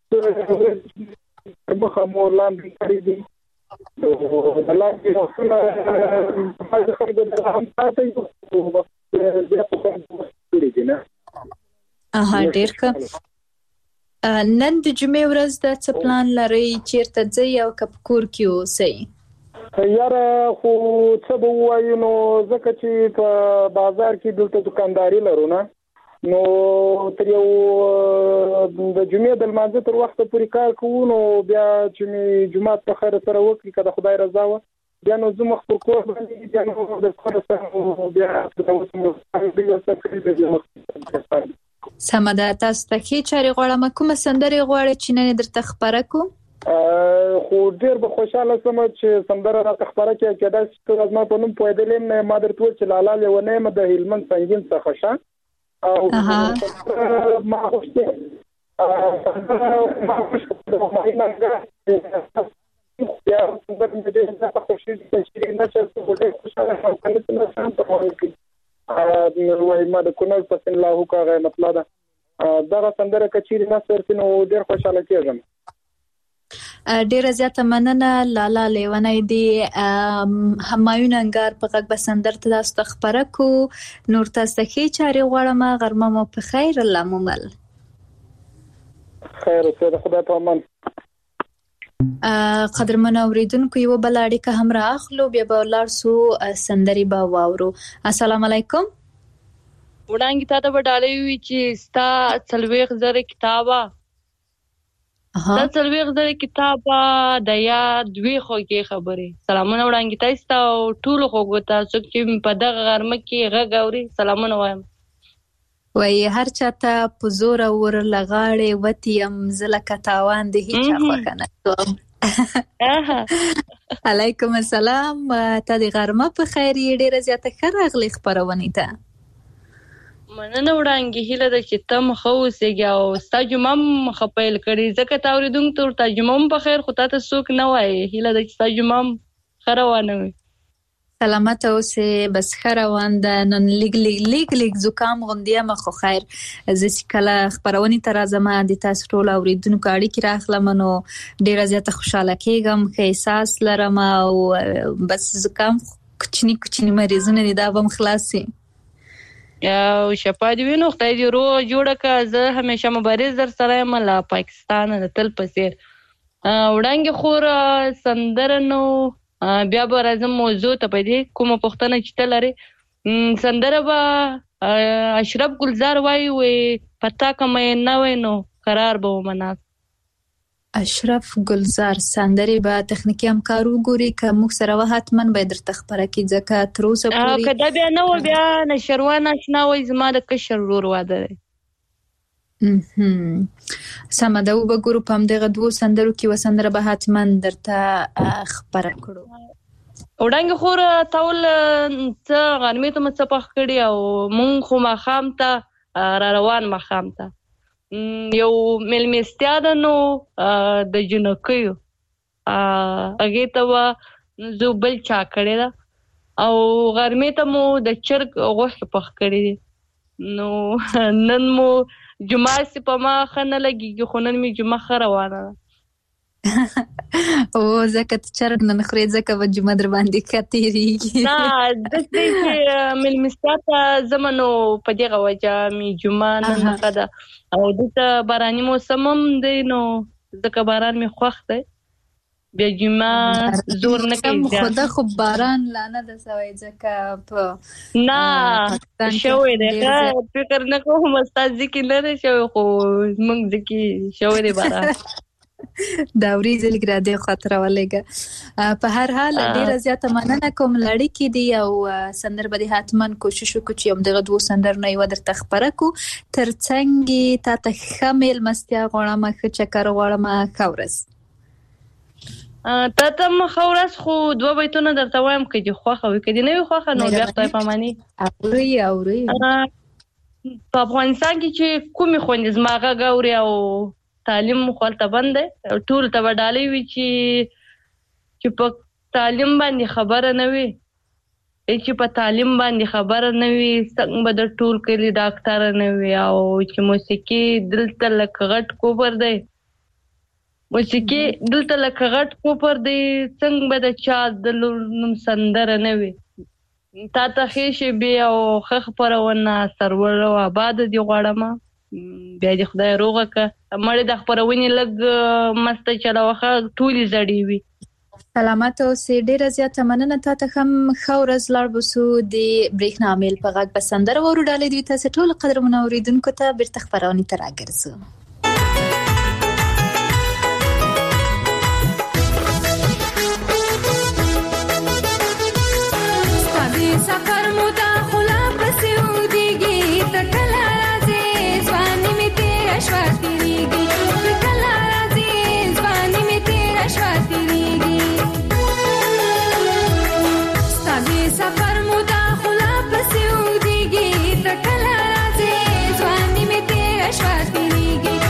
مخه مو لاندې کړي دي د لاندې روښانه بعضې خلکو د هم ساتي بیا خو کړي دي نه. اها ډېر ښه. نن د جمعې ورځ ده څه پلان لرئ چېرته ځئ او که په کور کې اوسئ؟ یاره خو څه به ووایو نو ځکه چې په بازار کې دلته دکانداري لرو نه نو تر یو د جمعې د لمانځه تر وخته پورې کار کوو نو بیا چې مې جومات په خیر سره وکړي که د خدای رضا وه بیا نو زه مخ پر کور باندې بیا نو د کور سره بیا سمه ده تاسو ته ښې چارې غواړم. کومه سندرې غواړئ چې نن یې درته خپره کړو؟ خو ډېر به خوشحاله شم چې سندره راته خپره کړې کېدای شي ته زما په نوم پوهېدلی یم نه ما درته وویل چې لالا لیونی یم د هلمند سنګین څخه شه او ما غوښتې ما غوښتې د همایون نګه بیا سندره مې ډېر زیاته خوښېږي چې نه چې خو ډېر خوشحاله شم که نه چې نه شم ته وایي وایي ما د کونړ پسین لاهو کا هغه مطلع ده دغه سندره که چیرې نه سرسي نو ډېر خوشحاله کېږم. ډیره زیاته مننه لالا لیونی دی همایون انګار په غږ به سندر ته تاسو ته خپره کو نور تاسو ته ښې چارې غواړم غرمه مو په خیر الله مو مل. خیر اوسئ د خدای په امان. قدرمن اوریدونکو یو بل اړیکه هم را اخلو بیا به ولاړ سو سندرې به واورو. السلام علیکم. وړاندې تا ته به ډالۍ وي چې ستا څلوېښت زره کتابه دا څلوېښت زره کتابه د یاد دوې خوږې خبرې سلامونه وړاندې تا ستا او ټولو خوږو ته څوک چې په دغه غرمه کې غږ اوري سلامونه وایم. وایي هر چاته په زوره ور له غاړې وتې یم زه لکه تاوان د هېچا خوښه نه شوم. علیکم السلام. تا د غرمه په خیر یې. ډیره زیاته ښه راغلی خپرونې ته. مننه وړانګې. هیله ده چې ته مخه اوسېږې او ستا جمعه هم ښه پیل کړې، ځکه تا اورېدونکو ته ورته جمعه هم په خیر خو تا ته څوک نه وایي. هیله ده چې ستا جمعه هم ښه روانه وي. سلامته اوسې. بس ښه روان ده. نن لیګ لیګ لیګ لیګ زکام غوندې یم خو خیر. زه چې کله خپرونې ته راځم د تاسو ټولو اورېدونکو اړیکې راخلم نو ډېره زیاته خوشحاله کېږم، ښه احساس لرم او بس زکام کوچني کوچني مریضونه دي، دا به هم خلاص شي. او شفا دې وي نو خدای دې روغ جوړه کړه. زه همیشه مبارز در سره یم له پاکستانه د تل په څېر. وړانګې خور سندره نو بیا به راځم موضوع ته په دې کومه پوښتنه چې ته لرې. سندره به اشرف ګلزار وایي وی پتا که مې نه وای نو قرار به ومناست. اشرف ګلزار سندرې به تخنیکي همکار وګوري که موږ سره وه حتما به یې درته خپره کړي ځکه تر اوسه پورې که دا بیا نه وه بیا نشروان اشنا وایي زما د کشر ورور واده دی. سمه ده وبګورو په همدغه دوو سندرو کې یوه سندره به حتما درته خپره کړو. وړانګې خور تا ول څه غرمې ته مو څه پخ کړي او مونږ خو ماښام ته را روان ماښام ته یو میلمستیا ده نو د جنکیو هغې ته به زه بل چا کړې ده او غرمې ته مو د چرګ غوښې پخ کړي دي. نو نن مو جمعه سي په ما ښه نه لګېږي خو نن مې جمعه ښه روانه ده. او ځکه ته چرګ نه خورې ځکه به جمعه در باندې ښه تېرېږي. نه داسې دی چې میلمستیا ته ځمه نو په دغه وجه مې جمعه نن ښه ده او دلته باراني موسم هم دی نو ځکه باران مې خوښ دی. بیا جمعه زور نه کوي خو ده خو باران لا نه ده سوی ځکه په نه شوی دی. فکر نه کوم ستا ځکې نه دی شوی خو زموږ ځکې شوی دی باران. دا وریځې لږ را دې خواته راولېږه. په هر حال ډېره زیاته مننه کوم له اړیکې دي او سندر به دې حتما کوشش وکړو چې همدغه دوو سندرو نه یوه درته خپره کړو. تر څنګ یې تا ته ښه میلمستیا غواړم، ښه چکر غواړم، ښه ورځ. تا ته ښه ورځ خو دوه بیتونه درته وایم که دې خوښه وي، که دې نه وي خوښه نو بیا خدای پاماني. اورئ اورئ. په افغانستان کې چې کومې خویندې زما غږ اوري او تعلیم خو هلته بند دی، ټولو ته به ډالۍ وي چې چې په تعلیم باندې خبره نه وي چې په تعلیم باندې خبره نه وي څنګه به د ټول کلي ډاکټره نه وي او چې موسیقي دلته لکه غټ کوپر دی موسیقي دلته لکه غټ کوپر دی څنګه به د چا د لور نوم سندره نه وي. تا ته ښې شېبې او ښه خپرونه سرور او آباده دې غواړم. بیا دې خدای روغه کړه. مړې د خپرونې لږ مسته چلوخه ټولې زړې وي. سلامت اوسې. ډېره زیاته مننه. تا ته هم ښه ورځ لاړ بوسو. د برېښنا میل په غږ به سندره واورو. ډالۍ دوی تاسې ټولو قدرمنو اورېدونکو ته بېرته خپرونې ته راګرځو. سفر مو دا خلا پسې ودیږي ته کله راځې ځواني مې تېره شوه تېرېږي ته کله راځې ځواني مې تېره شوه تېرېږي ستا د سفر مو دا خلا پسې ودیږي ته کله راځې ځواني مې تېره شوه تېرېږي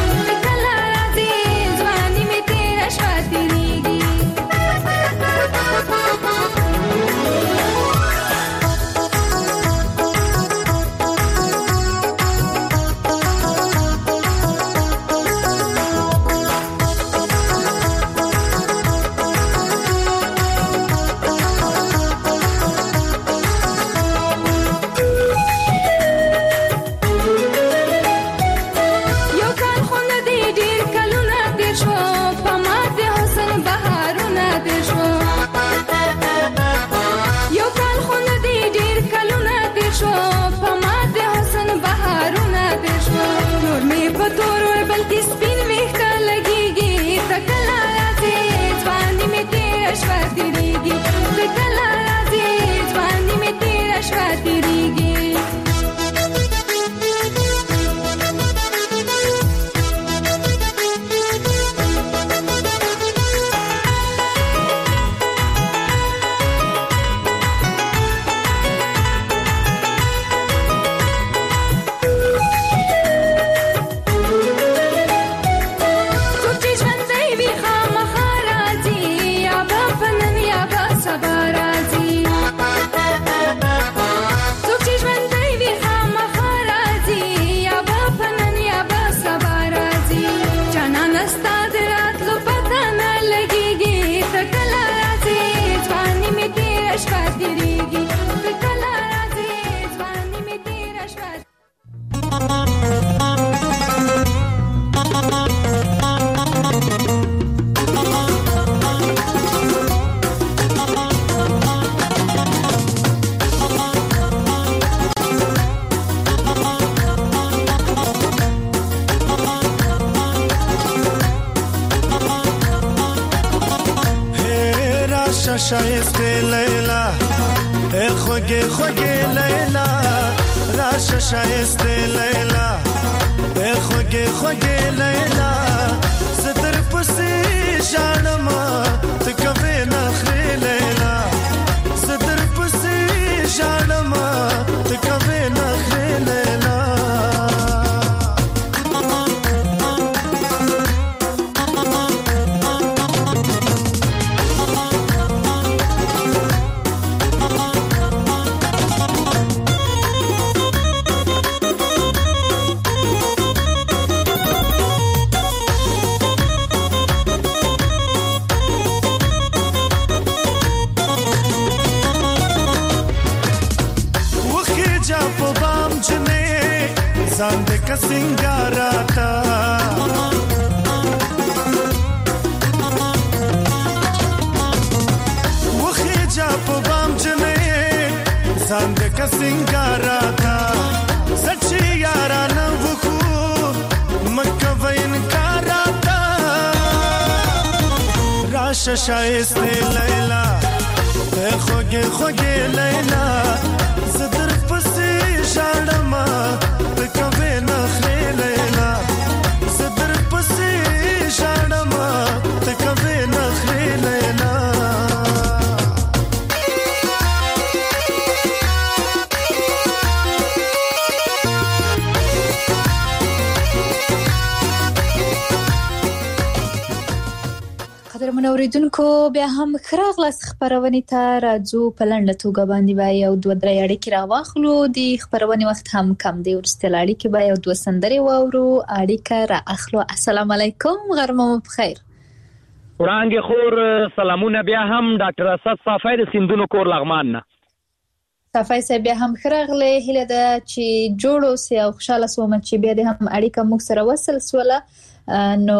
شایسته لیلا ای خوگه خوگه لیلا راش شایسته لیلا ای خوگه خوگه لیلا زدر پسی جانما تکوی نخری لیلا زدر پسی جانما تکوی نخری لیلا زند کا سنگاراتا وخی جا په بام جنې زند کا سنگاراتا سچي یارانه وخو مکه وین کاراتا راش شایسته لیلا ته خوګه خوګه لیلا زدر پسې شاړما تکوي نخري لیلا صدر پسې شاړما تکوي نخري لیلا قدرمن اوریدونکو بیا هم خراغلاس خبرونه ته راځو په لنډه توګه باندې به یو دوه درې اړیکې راواخلو د خبرونه وخت هم کم دی ورسته اړیکې به یو دوه سندري وورو اړیکه را اخلو. السلام علیکم غرمه مو بخیر. وړاندې خور سلامونه بیا هم ډاکټر اسد صافی د سیندونو کور لغمان نه صافی صاحب بیا هم خراغله هله د چې جوړو سي او خوشاله سوم چې بیا د هم اړیکه مو سره وصل سوله نو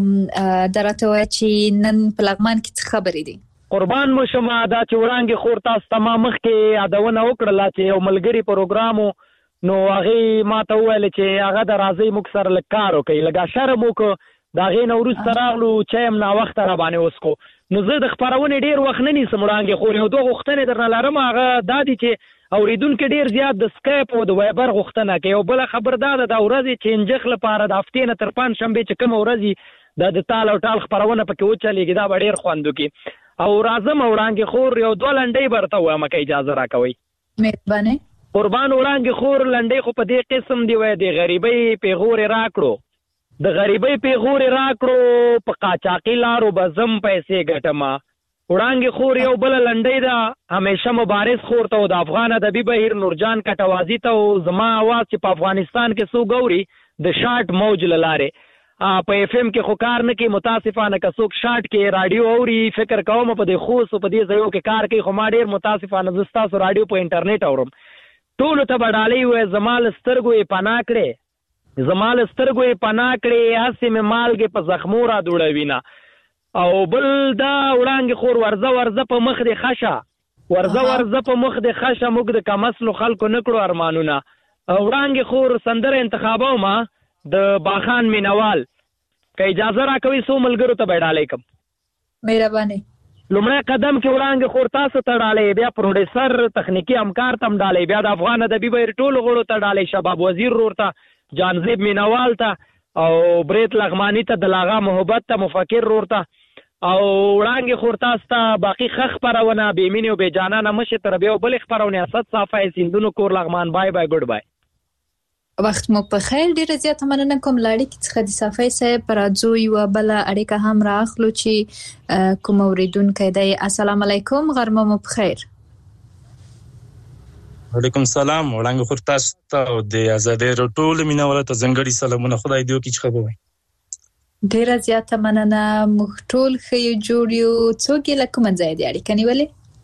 درته وای چې نن په لغمان کې څه خبرې دي؟ قربان مو شمه دا چې وړاندې خور تاسو تمام مخ کې یادونه وکړه چې یو ملګری پروګرامو نو هغه ما ته ویل چې هغه د راځي مو سره لکارو کوي لګا شرم وکړه دا غي نو ورس تراغلو چې هم نا وخت را باندې وسکو نو زه د خبرونه ډیر وخت نه نیسم وړاندې خور یو دوه غختنه درنه لرم هغه دادی چې اوریدونکو ډیر زیات د سکایپ او د وایبر غختنه کوي او بل خبر دا د ورځې چې انجخ لپاره د هفتې نه تر پنځ شنبه چې کوم ورځي د د تال او ټال خبرونه پکې وچلېږي دا ډیر خوندو کی او راځم وړاندې خور یو دوه لنډۍ برته وایم که اجازه راکوي. مهرباني. قربان وړاندې خور لنډۍ خو په دې قسم دی وای د غریبۍ پیغور راکړو د غریبۍ پیغور راکړو په قاچاقي لارو بزم پیسې ګټما وړاندې خور یو بل لنډۍ دا همیشه مبارز خور ته د افغان ادبي بهیر نورجان کټوازی ته زما आवाज چې په افغانستان کې سو ګوري د شارټ موج لاره په اف ام کې خو کار نه کوي متاسفانه که څوک شارټ کې رادیو اوري فکر کوم په دې خوص په دې ځایو کې کار کوي خو ما ډیر متاسفانه زستا سو رادیو په انټرنیټ اورم ټول ته بډالې وې زمال سترګو یې پناه کړې زمال سترګو یې پناه کړې هسې مې مالګې په زخمو را دوړوي نه او بل دا وړاندې خور ورزه ورزه په مخ دې خشه ورزه ورزه په مخ دې خشه موږ د کمسلو خلکو نه کړو ارمانونه وړاندې خور سندره انتخابو ما د باخان مینوال که اجازه راکوي سو ملګرو ته بیډالې کوم. مهرباني. لومړی قدم کې وړاندې خور تاسو ته ډالې بیا پروډوسر تخنیکی همکار تم ډالې بیا د افغان ادبي بهیر ټولو غړو ته ډالې شباب وزیر رور ته جانزیب مینوال ته او بریت لغمانی ته دلاغه محبت ته مفکر رور ته او وړاندې خور تاسو ته باقي خخ پرونه بیمینه او بے جانانه مشه تر بیا بل خبرونه اسد صافی سیندونو کور لغمان بای بای ګډ بای. وخت مو په خیر ډیره زیاته مننه کوم لاړی کې څخه د صافی صاحب راځو یو بل اړیکه هم راخلو چې کوم اوریدونکو دی. السلام علیکم غرمه مو په خیر. وعلیکم السلام وړاندې خور تاسو ته د آزادۍ ټول میناوله ته ځنګړي سلامونه خدای دې وکړي خبره ډیره زیاته مننه موږ ټول خې جوړ یو څوک له کوم ځای دی اړیکه نیولې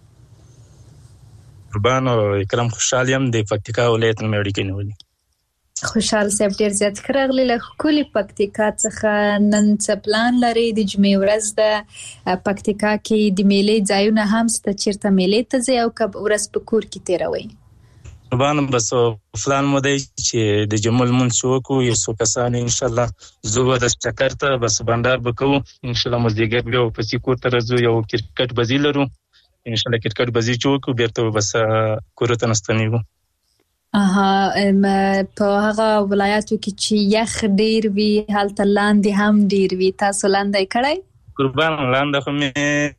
قربان او اکرام خوشحالیم د پکتیکا ولایت نه اړیکه نیولې خوشحال صاحب ډیر زیات خراغلی له کلی پکتیکا څخه نن څه پلان لري د جمعې ورځ د پکتیکا کې د میلې ځایونه هم ست چیرته میلې ته ځي او کب ورځ په کور کې تیروي قربان بس فلان مو دی چې د جمعې مونږ شوکو یو څو کسان ان شاء الله زوبه د چکرته بس بندر بکو ان شاء الله مزدیګر بیا په سیکور تر زو یو کرکټ بزیلرو ان شاء الله کرکټ بازی چوکو بیرته بس کورته نستنیو. اها په هغه ولایاتو کې چې یخ ډیر وی حالت لاندې هم ډیر وی تاسو لاندې کړای قربان لاندې خو مې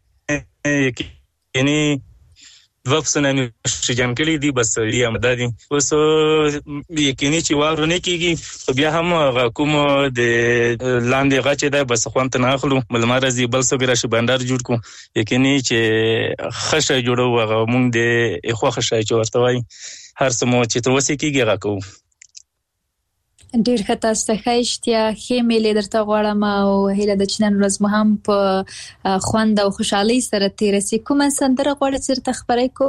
یعنی دوه پسنه شجن کلی دی بس لري امدادي اوس یقیني چې واره نه کیږي بیا هم کوم د لاندې غچې ده بس خوانت نه اخلو ملمارزي بل صبر شي بندر جوړ کو یقیني چې خشه جوړو هغه مونږ د اخو خشه چې ورته وای هر سمو چې تر وسې کیږي راکو ډیر ښه تاسو ته ښایشتیا خېمې لیدرته غواړم او هیله د چنن ورځ مو هم په خوند او خوشحالۍ سره تیر سي کومه سندره غواړئ چې تر خبرې کو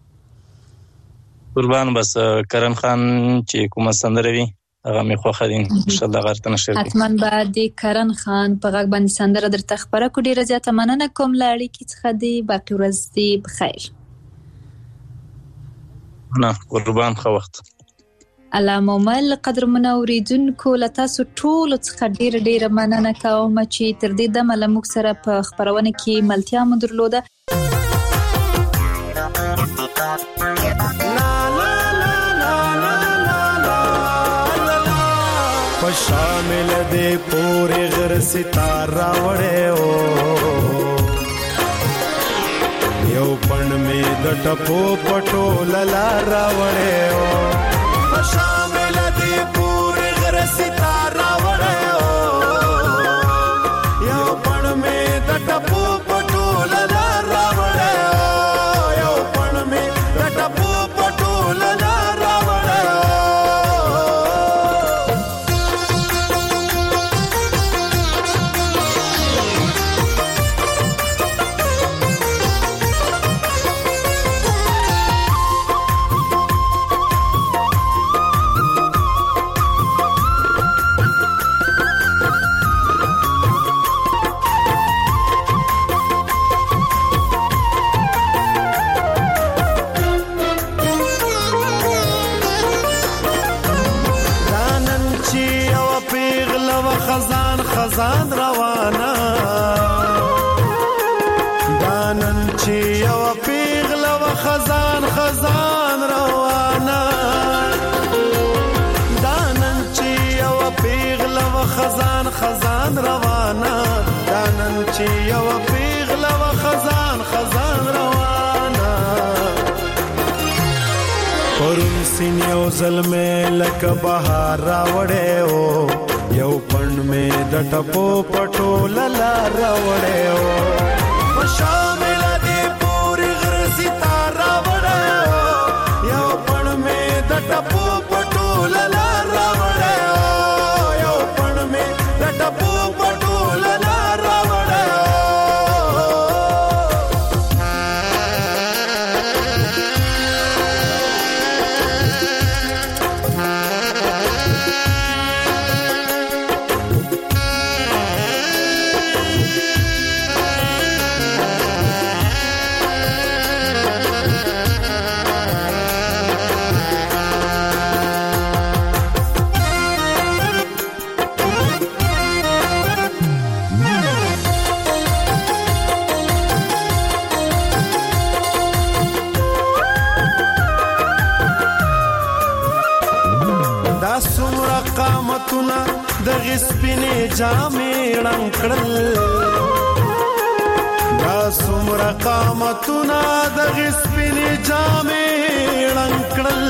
قربان بس کرن خان چې کومه سندره وي هغه مې خوښه دي ان شاء الله غرته نشر حتما بعد کرن خان په غږ باندې سندره درته خبره کو ډیره زیاته مننه کوم لاړی کی څخه دی باقي ورځ دی بخیر نه قربان خو وخت علامه مل قدر منوریدونکو لتاسو ټول څخه ډیر ډیر مننه کوم چې تر دې دمه لموږ سره په خبرونه کې ملتیا مو درلوده شامل دے پورے غر ستارہ وڑے او یو پن میں دٹپو پٹو للارا وڑے او شامل دے پورے غر ستارہ وڑے او یو پن میں دٹپو پٹو للارا وڑے او یو پن میں دٹپو پٹو للارا وڑے او خزان روانا دانن چی یو پیغل و خزان خزان روانا دانن چی یو پیغل و خزان خزان روانا دانن چی یو پیغل و خزان خزان روانا پرون سین یو ظلمه لک بهار راوړې او یو پن میں دټپو پټو للا راوړې او شامل دې پوری غر ستاره وړې او یو پن میں دټپو پټو للا راوړې او یو پن میں دټپو پټو للا راوړې د غسپینې جامې لنکړل دا څومره قامتونه د غسپینې جامې لنکړل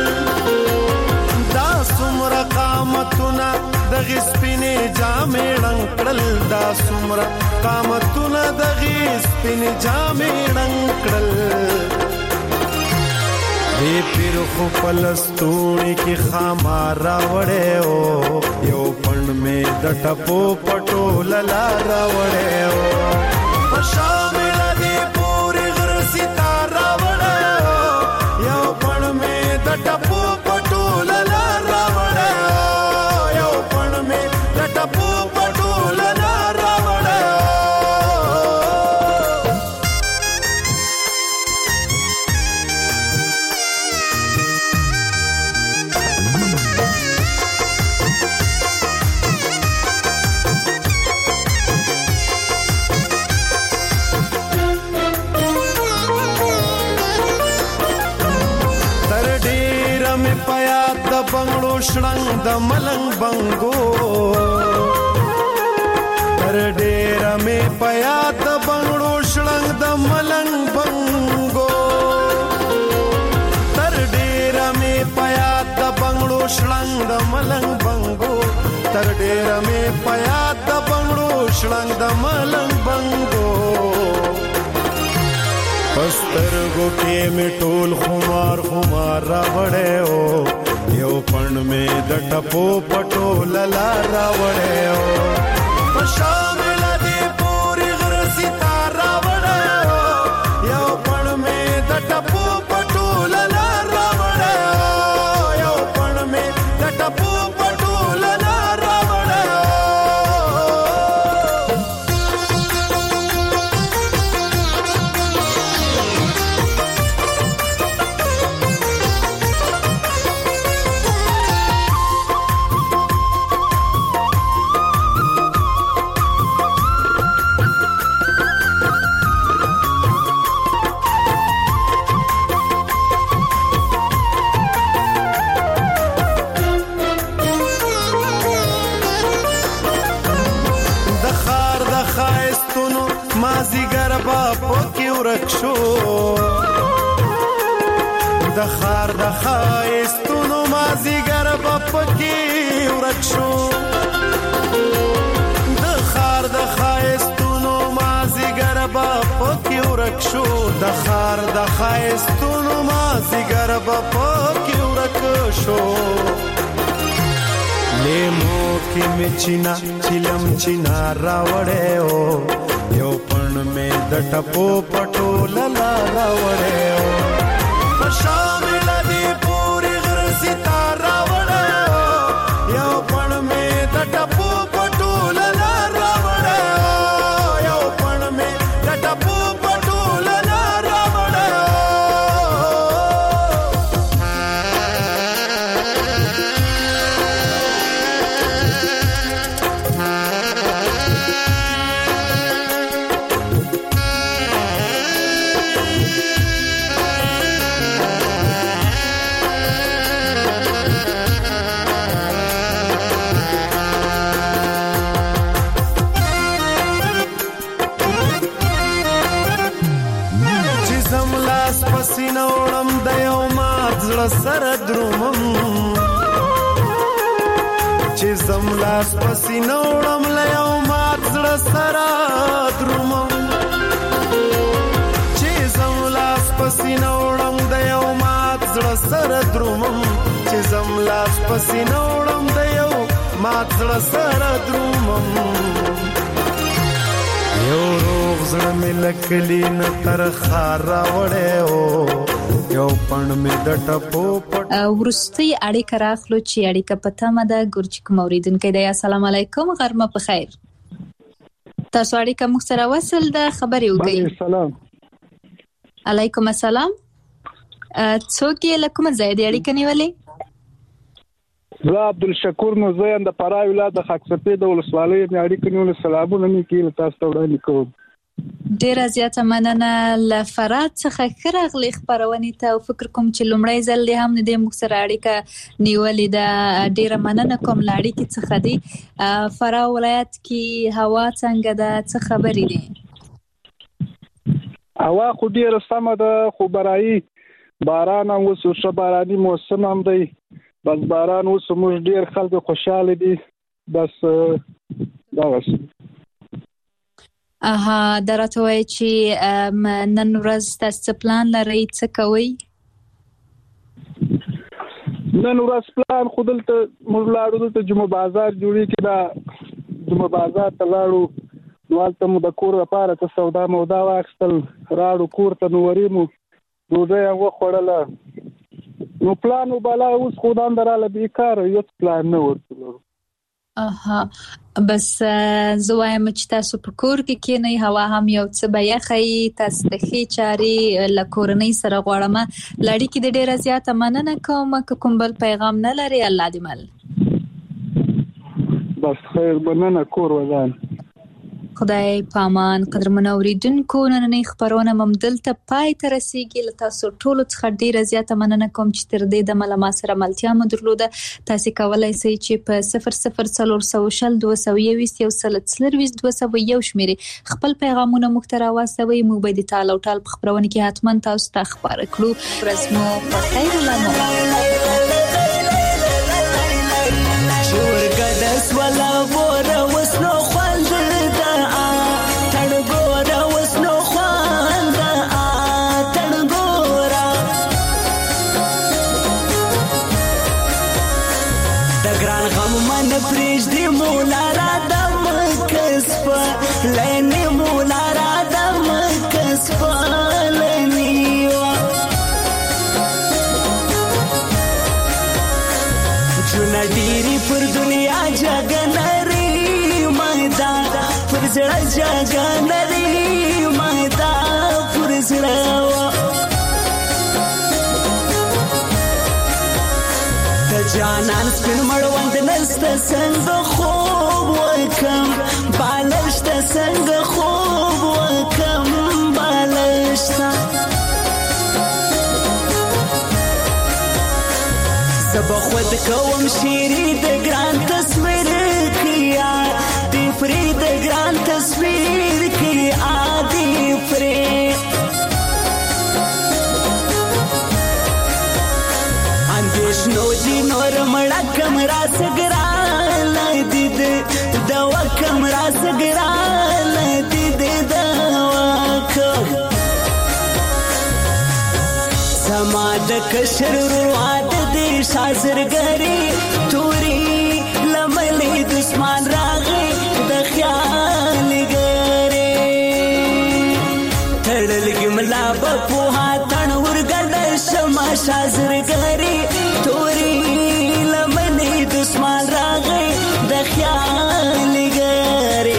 دا څومره قامتونه د غسپینې جامې لنکړل دا څومره قامتونه د غسپینې جامې لنکړل دی پیر خو پلستونی کی خامارا وڑے او یو پن میں دٹپو پٹو للا را وڑے او شامل دی پوری غر ستارا وڑے او یو پن میں دٹپو پٹو للا را وڑے او یو پن میں دٹپو پٹو للا را وڑے او شړنګ د ملنګ بنګو تر ډېره مې په یاد د بنګړو شړنګ د ملنګ بنګو تر ډېره مې په یاد د بنګړو شړنګ د ملنګ بنګو تر ډېره مې په یاد د بنګړو شړنګ د ملنګ بنګو پسترګو کې مې ټول خمار خمار راوړې او یو پڼ مې د ټپو پټو للا راوړې او په شامل دې پوری غر ستاره راوړې او یو پڼ مې د ټپو پټو للا راوړې او یو پڼ مې د ټپو پټو للا راوړې شو د خار د خایستونو مازیګر په پکی ورک شو د خار د خایستونو مازیګر په پکی ورک شو د خار د خایستونو مازیګر په پکی ورک شو لیمو کې مچینا چلم چینا راوړې او یو پڼ مې د ټپو پټو للا راوړې او په شامل دې پوری غر ستاره راوړې او یو پڼ مې د ټپو پټو للا راوړې او یو پڼ مې د ټپو پټو للا راوړې سینوړم د یو مات زړه سره درومم چې زم لاس په سینوړم له یو مات زړه سره درومم چې زم لاس په سینوړم د یو مات زړه سره درومم چې زم لاس په سینوړم د یو مات زړه سره درومم یو روغ زړه مې لکلی نه تر خار راوړې او یو پڼ مې د ټپو پټ ورستي اړیکه راخلو چې اړیکه پته مده ګورچ کوم اوریدونکو دی السلام علیکم غرمه په خیر تاسو اړیکه مخ سره وصل ده خبرې وکړئ سلام علیکم السلام څوک یې لکه مزه دی اړیکه نیولې زه عبدالشکور مزین د فراه ولایت د خاکسپې د ولسوالۍ نه اړیکه نیول سلامونه مې کیل تاسو ته وړاندې کوم ډیره زیاته مننه له فراه څخه خرغلی خبرونه ته او فکر کوم چې لومړی ځل دې هم د مخ سره اړیکه نیولې ده ډیره مننه کوم لاړې کې څه خدي فراه ولایت کې هوا څنګه ده څه خبرې دي هوا خو ډیره سمه ده خو برایي باران او څه باراني موسم هم دی بس باران اوس موږ ډیر خلک خوشاله دي بس دا وشي اها درته وای چې نن ورځ تاسو پلان لرئ څه کوئ نن ورځ پلان خودلته موږ لاړو ته جمعه بازار جوړی کې دا جمعه بازار ته لاړو نو هلته مو د کور لپاره څه سودا مودا واخیستل راړو کور ته نو ورېمو ډوډۍ هم وخوړله نو پلان وبالا اوس خودان دراله بیکار یو پلان نه ورته اها بس زه وایم چې تاسو په کور کې کېنئ هوا هم یو څه به یخی تاسو د ښې چارې له کورنۍ سره غواړم لړۍ کې د ډېره زیاته مننه کوم که کوم بل پیغام نه لري الله دې مل بس خیر مننه کور ودان خدای پامان. قدرمن اوریدونکو نننۍ خبرونه ممدلته پای ته رسیږي. له تاسو ټولو څخه ډیره زیاته مننه کوم چې تر دې د مله ما سره ملتیا مو درلوده. تاسو کولای شئ چې په صفر صفر څلور سوه شل دوه سوه یوویشت یو سل څلرویشت دوه سوه یو شمیرې خپل پیغامونه موږ ته راواستوئ. موږ به د ټال او ټال په خبرونه کې حتما تاسو ته خبره کړو. ورځ مو په خیر ولرئ. شورګدس ولا بوره وسنو خوند دا تړګوره وسنو خوند دا تړګوره د ګران غم من پرېږدي مولا را د مکسب لینې مولا را د مکسب ډیری پر دنیا جګنری مایدا پر زړه جګنری مایدا پر زړه د جانان سپین مړوند نست څنګه خوب وکم بالشت څنګه خوب وکم بالشت سب خود کوم شیری د ګران تصویر کیا دی فری د ګران تصویر کیا دی فری اندیش نو دی نور مړه کمرا سګرا لدی د دوا کمرا سګرا لدی د دوا کو سما د کشر رواد دی شازرګری توري لملې دشمن راغی د خیال ګری تړل ګملا په هاتن ورګل شما شازرګری توري لملې دشمن راغی د خیال ګری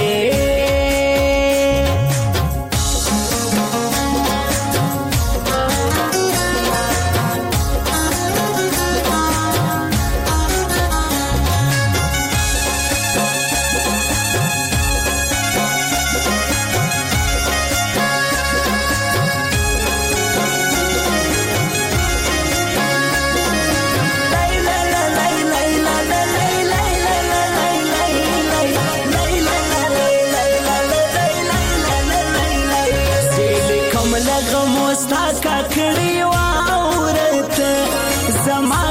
زما